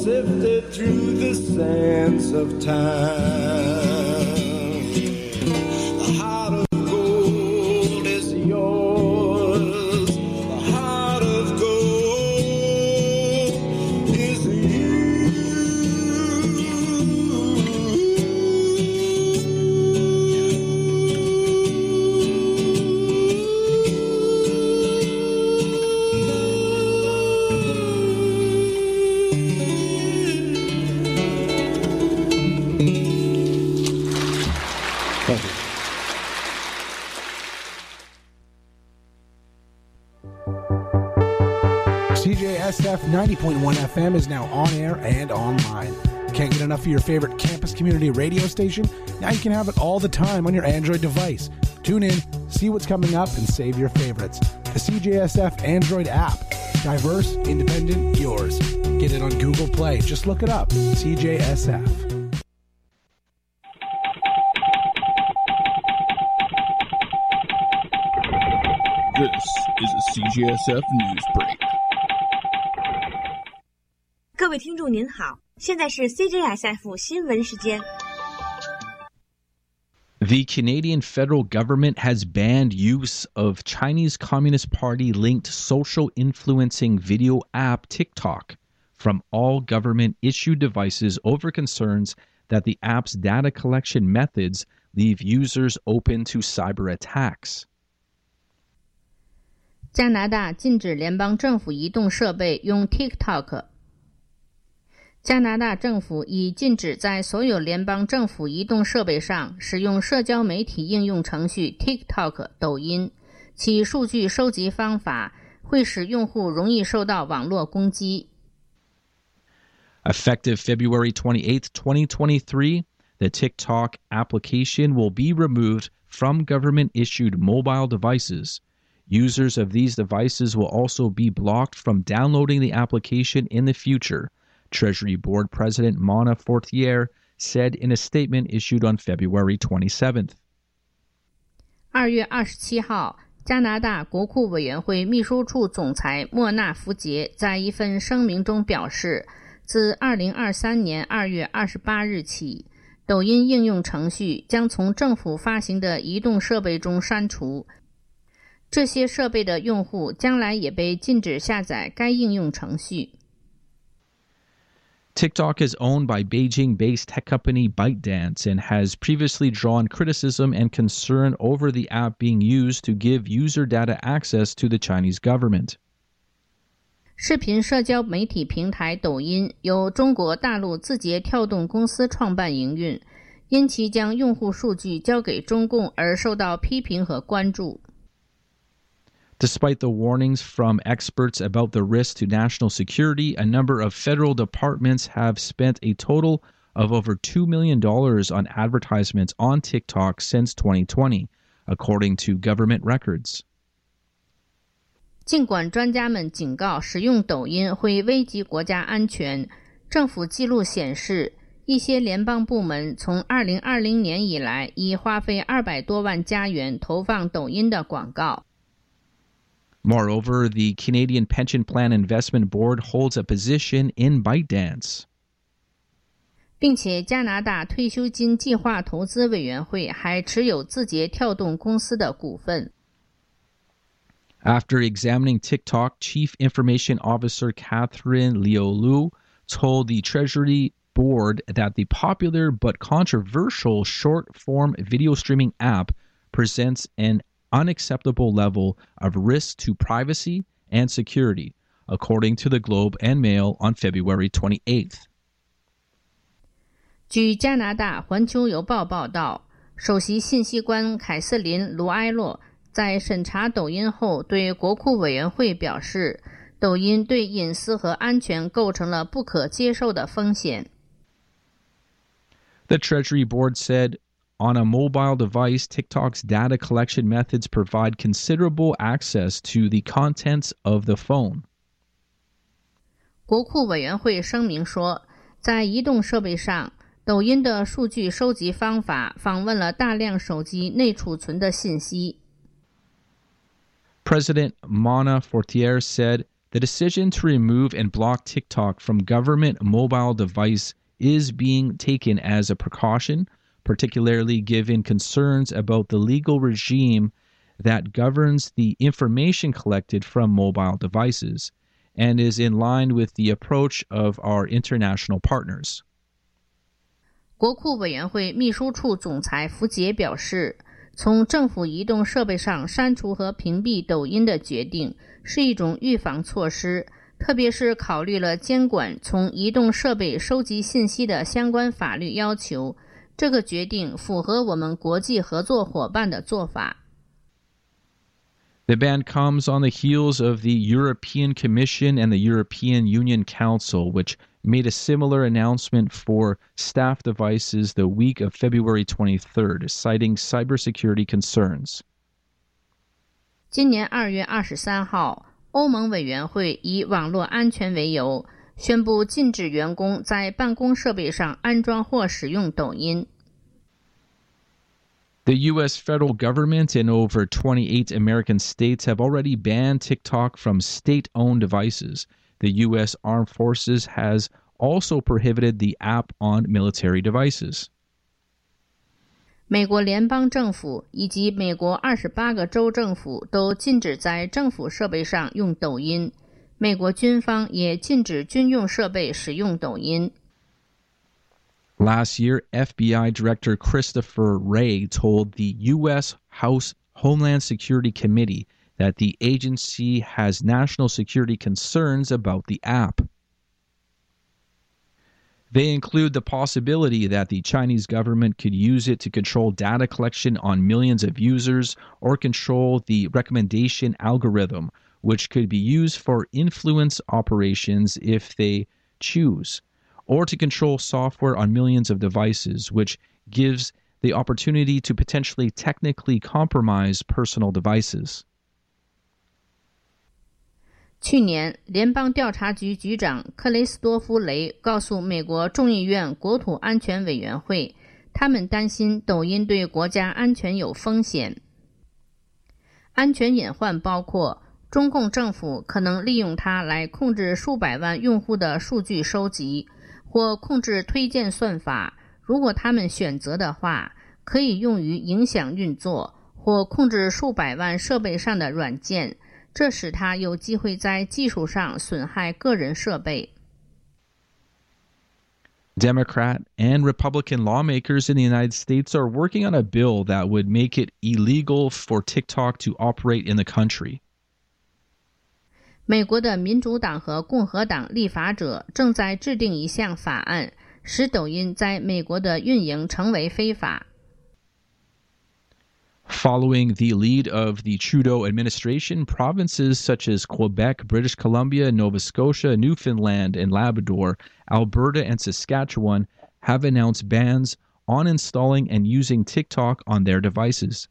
sifted through the sands of time. The heart of gold is yours. The heart of gold is you. CJSF 90.1 FM is now on air and online. Can't get enough of your favorite campus community radio station? Now you can have it all the time on your Android device. Tune in, see what's coming up, and save your favorites. The CJSF Android app. Diverse, independent, yours. Get it on Google Play. Just look it up. CJSF. This is a CJSF News Break. 各位听众您好，现在是 CJSF 新闻时间。 The Canadian federal government has banned use of Chinese Communist Party-linked social influencing video app TikTok from all government-issued devices over concerns that the app's data collection methods leave users open to cyber attacks. 加拿大禁止联邦政府移动设备用 TikTok。加拿大政府已禁止在所有联邦政府移动设备上使用社交媒体应用程序 TikTok 抖音，其数据收集方法会使用户容易受到网络攻击。 Effective February 28, 2023, the TikTok application will be removed from government-issued mobile devices. Users of these devices will also be blocked from downloading the application in the future, Treasury Board President Mona Fortier said in a statement issued on February 27th. 2月27号，加拿大国库委员会秘书处总裁莫纳福杰在一份声明中表示，自2023年2月28日起，抖音应用程序将从政府发行的移动设备中删除。这些设备的用户将来也被禁止下载该应用程序。 TikTok is owned by Beijing-based tech company ByteDance and has previously drawn criticism and concern over the app being used to give user data access to the Chinese government. 视频社交媒体平台抖音由中国大陆字节跳动公司创办营运，因其将用户数据交给中共而受到批评和关注。 Despite the warnings from experts about the risk to national security, a number of federal departments have spent a total of over $2 million on advertisements on TikTok since 2020, according to government records. 尽管专家们警告使用抖音会危及国家安全，政府记录显示，一些联邦部门从2020年以来已花费200多万加元投放抖音的广告。 Moreover, the Canadian Pension Plan Investment Board holds a position in ByteDance. 并且加拿大退休金计划投资委员会还持有字节跳动公司的股份。 After examining TikTok, Chief Information Officer Catherine Liu told the Treasury Board that the popular but controversial short-form video streaming app presents an unacceptable level of risk to privacy and security, according to the Globe and Mail on February 28th. 据加拿大环球邮报报道，首席信息官凯瑟琳·卢埃洛在审查抖音后对国库委员会表示，抖音对隐私和安全构成了不可接受的风险。 The Treasury Board said, on a mobile device, TikTok's data collection methods provide considerable access to the contents of the phone. 国库委员会声明说，在移动设备上，抖音的数据收集方法访问了大量手机内储存的信息。 President Mona Fortier said The decision to remove and block TikTok from government mobile device is being taken as a precaution, particularly given concerns about the legal regime that governs the information collected from mobile devices, and is in line with the approach of our international partners. 国库委员会秘书处总裁福杰表示，从政府移动设备上删除和屏蔽抖音的决定是一种预防措施，特别是考虑了监管从移动设备收集信息的相关法律要求。这个决定符合我们国际合作伙伴的做法。 The ban comes on the heels of the European Commission and the European Union Council, which made a similar announcement for staff devices the week of February 23rd, citing cybersecurity concerns. 今年2月23号，欧盟委员会以网络安全为由，宣布禁止员工在办公设备上安装或使用抖音。 The U.S. federal government and over 28 American states have already banned TikTok from state-owned devices. The U.S. Armed Forces has also prohibited the app on military devices. 美国联邦政府以及美国28个州政府都禁止在政府设备上用抖音。美国军方也禁止军用设备使用抖音。 Last year, FBI Director Christopher Wray told the U.S. House Homeland Security Committee that the agency has national security concerns about the app. They include the possibility that the Chinese government could use it to control data collection on millions of users or control the recommendation algorithm, which could be used for influence operations if they choose, or to control software on millions of devices, which gives the opportunity to potentially technically compromise personal devices. 去年，联邦调查局局长克雷斯多夫·雷告诉美国众议院国土安全委员会，他们担心抖音对国家安全有风险。安全隐患包括中共政府可能利用它来控制数百万用户的数据收集，或控制推荐算法，如果他们选择的话，可以用于影响运作，或控制数百万设备上的软件，这使它有机会在技术上损害个人设备。 Democrat and Republican lawmakers in the United States are working on a bill that would make it illegal for TikTok to operate in the country. 美国的民主党和共和党立法者正在制定一项法案，使抖音在美国的运营成为非法。 Following the lead of the Trudeau administration, provinces such as Quebec, British Columbia, Nova Scotia, Newfoundland and Labrador, Alberta and Saskatchewan have announced bans on installing and using TikTok on their devices.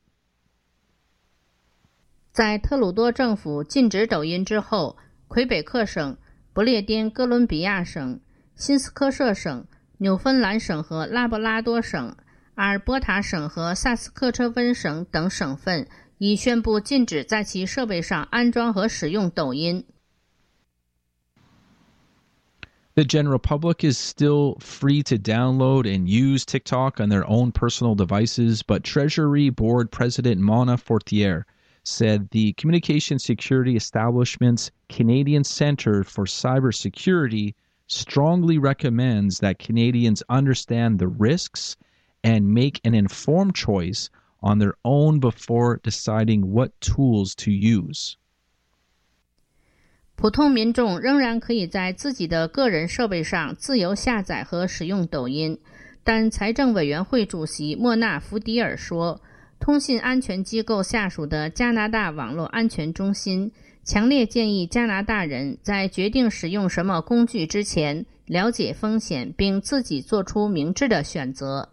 在特鲁多政府禁止抖音之后，魁北克省、不列颠哥伦比亚省、新斯科舍省、纽芬兰省和拉布拉多省、阿尔伯塔省和萨斯克彻温省等省份已宣布禁止在其设备上安装和使用抖音。 The general public is still free to download and use TikTok on their own personal devices, but Treasury Board President Mona Fortier said the Communication Security Establishment's Canadian Centre for Cybersecurity strongly recommends that Canadians understand the risks and make an informed choice on their own before deciding what tools to use. 普通民众仍然可以在自己的个人设备上自由下载和使用抖音，但财政委员会主席莫纳福迪尔说，通信安全机构下属的加拿大网络安全中心强烈建议加拿大人在决定使用什么工具之前，了解风险并自己做出明智的选择。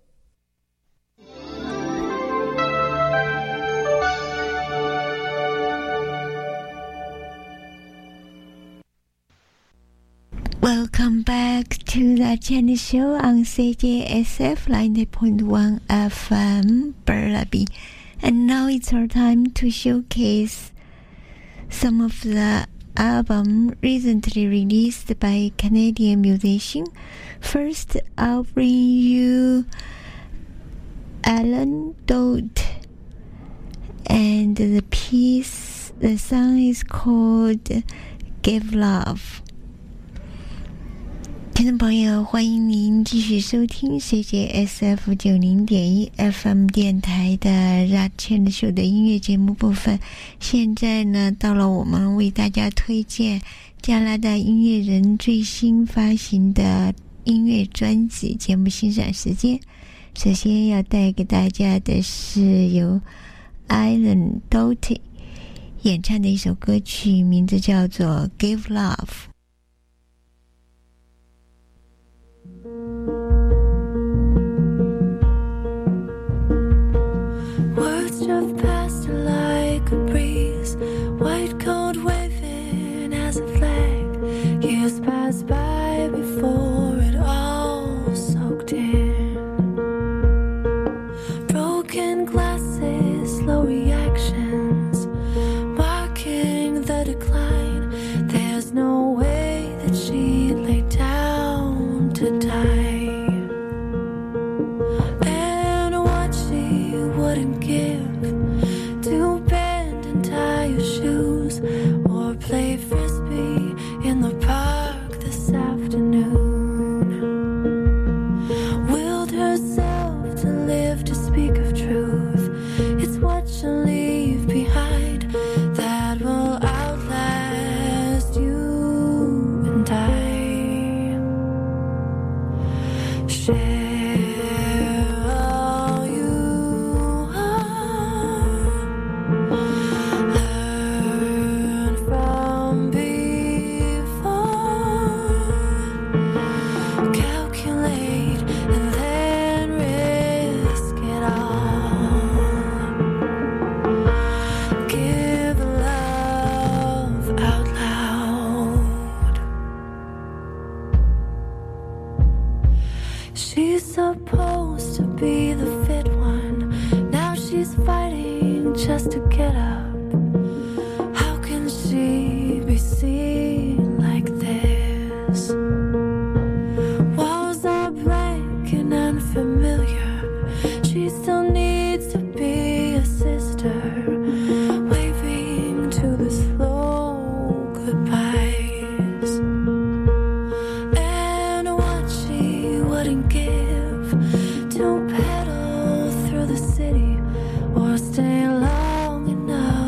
Welcome back to the Chinese show on CJSF 90.1 FM Burnaby. And now it's our time to showcase some of the album recently released by Canadian musician. First, I'll bring you Alan Dodd, and the song is called Give Love. 听众朋友，欢迎您继续收听 CJSF 90.1 FM 电台的 Rachel Show 的音乐节目部分。现在呢，到了我们为大家推荐加拿大音乐人最新发行的音乐专辑节目欣赏时间。首先要带给大家的是由 Alan Dodd 演唱的一首歌曲，名字叫做 Give Love。Words just passed like a breeze, white coat waving as a flag. Years passed by before it all soaked in. Broken glasses, slow reactions, marking the decline. There's no way that she lay down to die. And what she wouldn't give to bend and tie your shoes or play frisbee in the park this afternoon. Willed herself to live to speak of truth. It's what she'll leave behind that will outlast you and I. Share all you are. Learn from before. Calculate and then risk it all. Give love out loud. She's supposed to be the fit one. Now she's fighting just to get up. How can she be seen like this? Walls are blank and unfamiliar. She still needs to be a sister, waving to the slow goodbyes. And what she wouldn't give to pedal through the city or stay long enough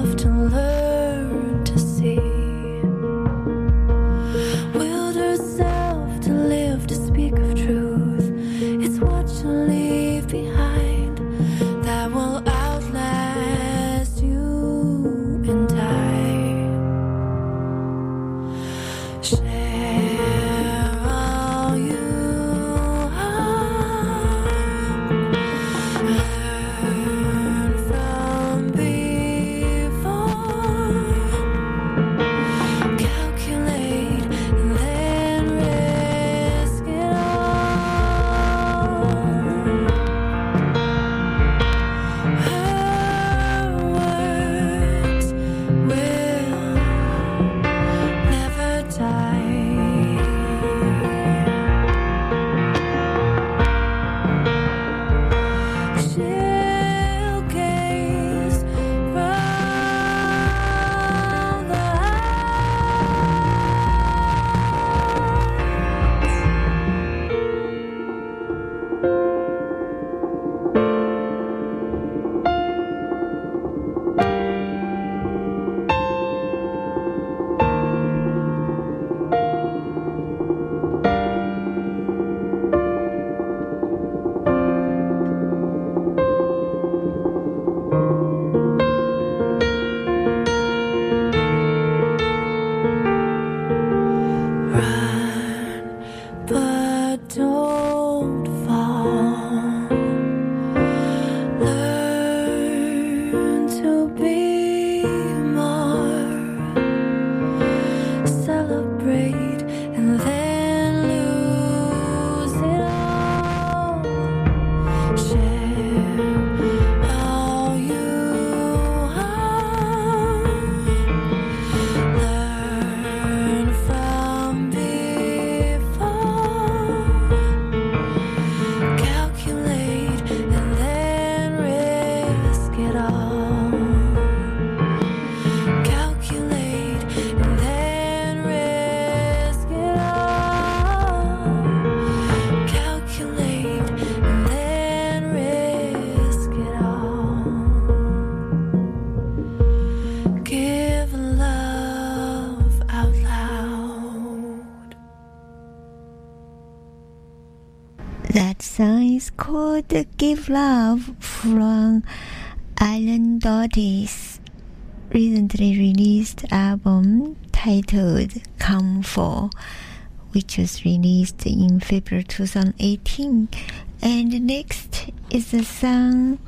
That song is called Give Love from Island Daughtry's recently released album titled Come For, which was released in February 2018. And next is a song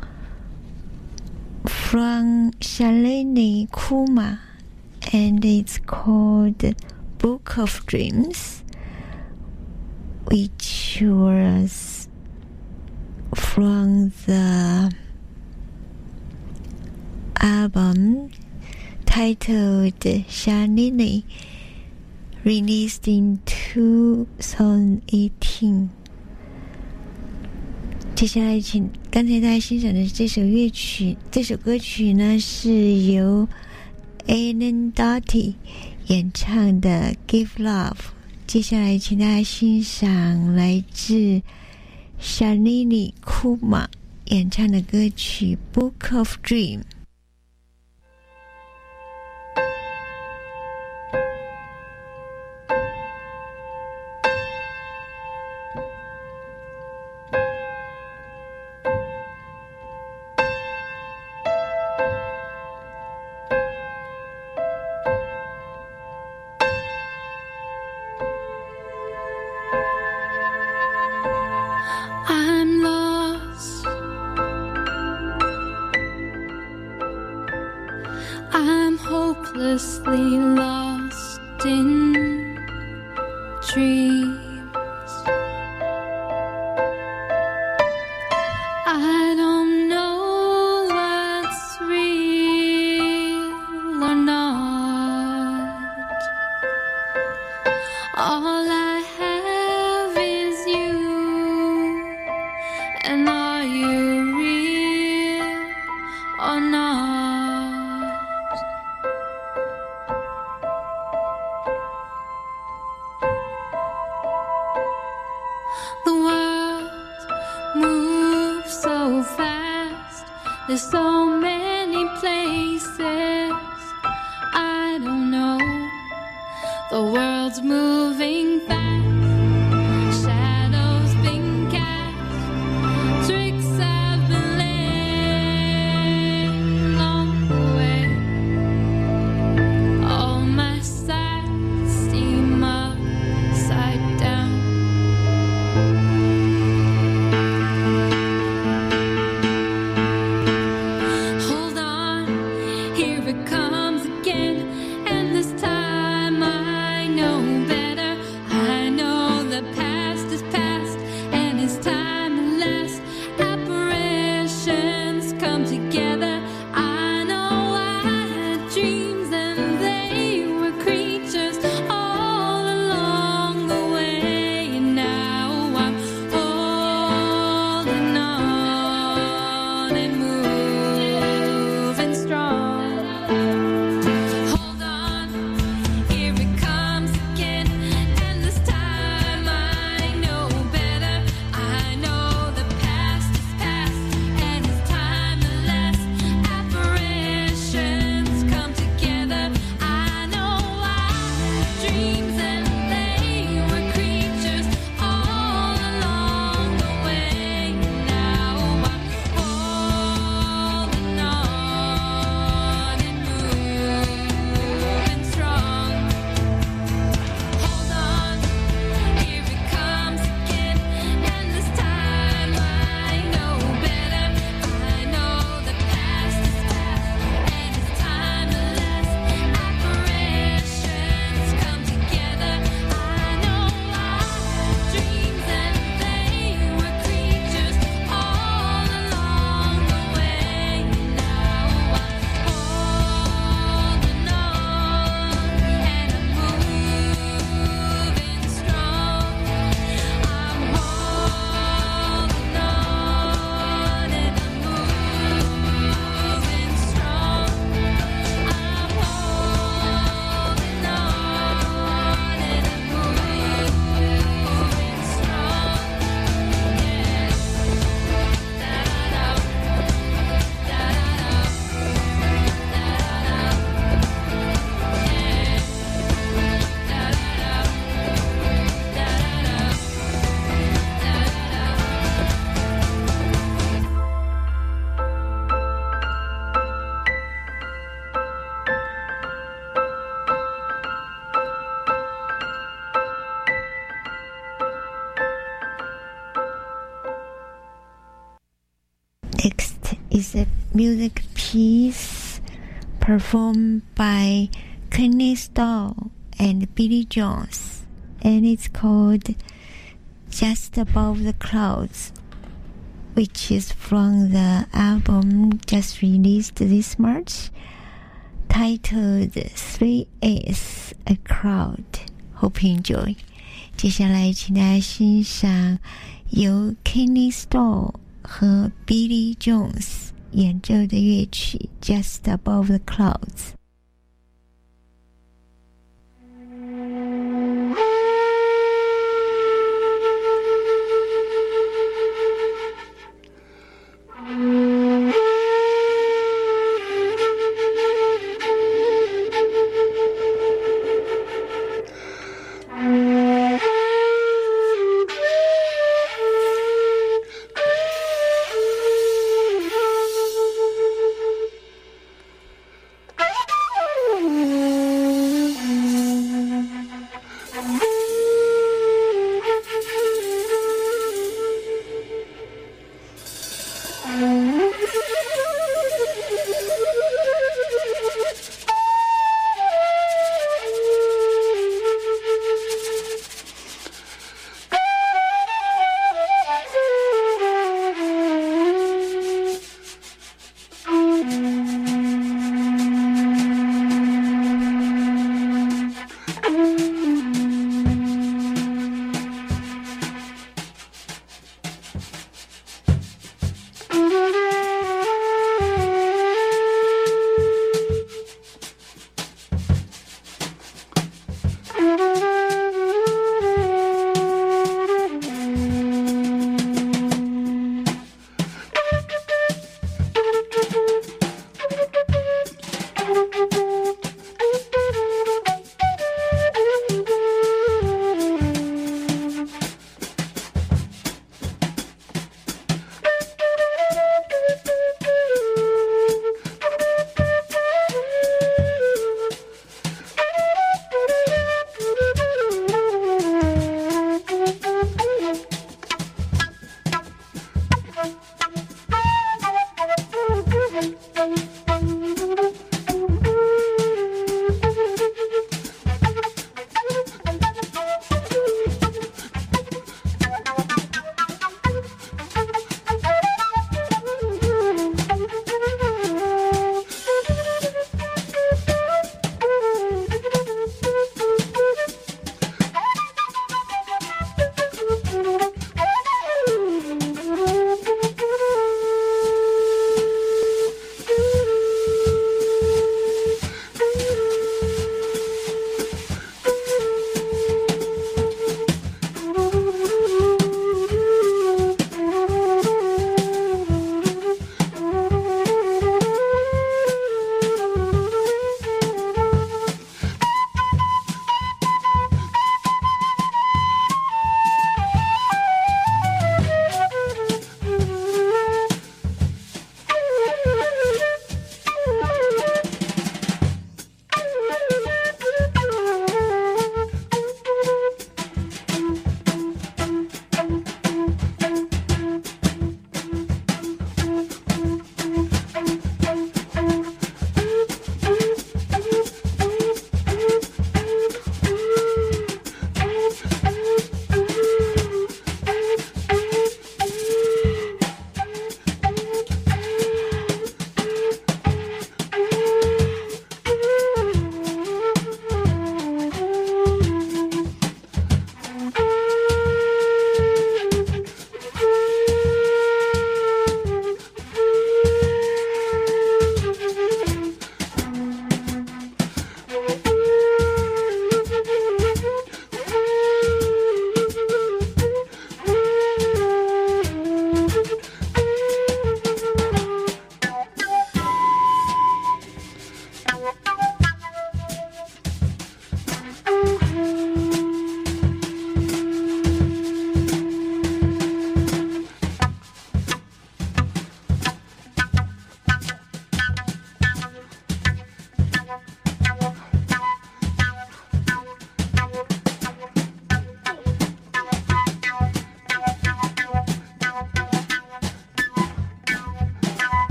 from Shalini Kumar, and it's called Book of Dreams, which was from the album titled Shalini, released in 2018。接下来刚才大家欣赏的这首歌曲呢，是由 Alan Doughty 演唱的 Give Love。接下来请大家欣赏来自 Shalini Kumar 演唱的歌曲 Book of Dream。 hopelessly lost in dreams. I don't know what's real or not. All I have is you, and are you real or not? The world moves so fast, there's so many places I don't know. The world's moving fast, shadows been cast, tricks have been laid along the way. All my sights seem upside down. Hold on, here it comes again, and this time I know better. I Next is a music piece performed by Kenny Stoll and Billy Jones, and it's called Just Above the Clouds, which is from the album just released this March, titled 3S A Crowd. Hope you enjoy. 接下来请大家欣赏由 Kenny Stoll 和 Billy Jones 演奏的乐曲 Just Above the Clouds。 Bye.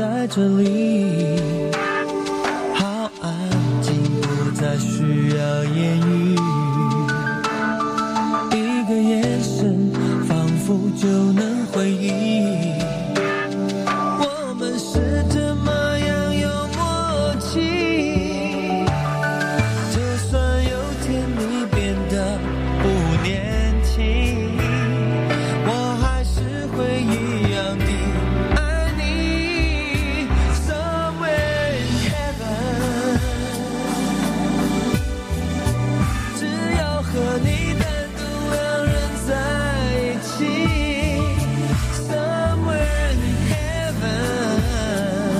在这里，好安静，不再需要言语，一个眼神仿佛就能回忆，我们是这么样有默契，就算有天你变得不年轻，我还是会一样的爱你 Somewhere in heaven， 只要和你单独两人在一起 Somewhere in heaven，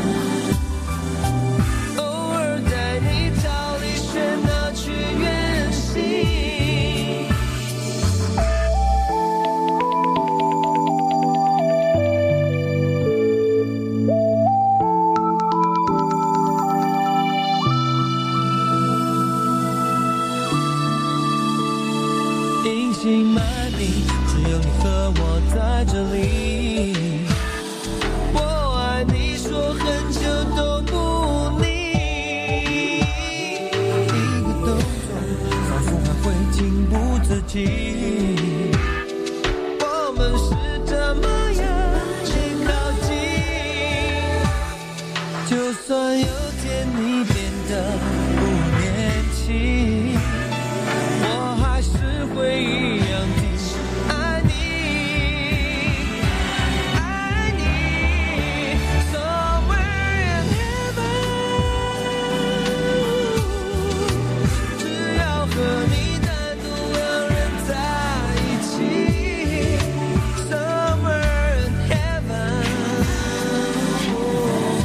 偶尔带你逃离喧闹去远行。隐姓埋名，只有你和我在这里。我爱你，说很久都不腻。一个动作，仿佛还会情不自禁。我们是这么样去靠近，就算有天你变得